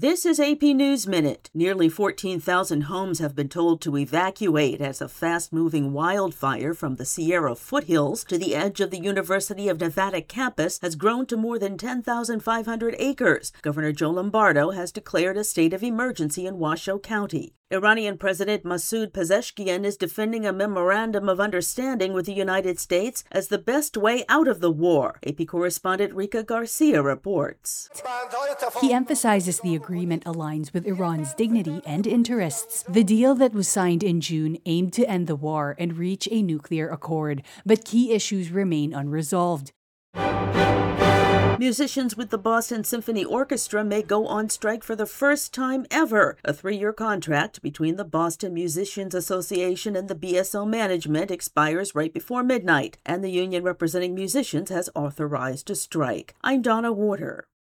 This is AP News Minute. Nearly 14,000 homes have been told to evacuate as a fast-moving wildfire from the Sierra foothills to the edge of the University of Nevada campus has grown to more than 10,500 acres. Governor Joe Lombardo has declared a state of emergency in Washoe County. Iranian President Masoud Pezeshkian is defending a memorandum of understanding with the United States as the best way out of the war. AP correspondent Rika Garcia reports. He emphasizes the agreement aligns with Iran's dignity and interests. The deal that was signed in June aimed to end the war and reach a nuclear accord, but key issues remain unresolved. Musicians with the Boston Symphony Orchestra may go on strike for the first time ever. A 3-year contract between the Boston Musicians Association and the BSO management expires right before midnight, and the union representing musicians has authorized a strike. I'm Donna Warder.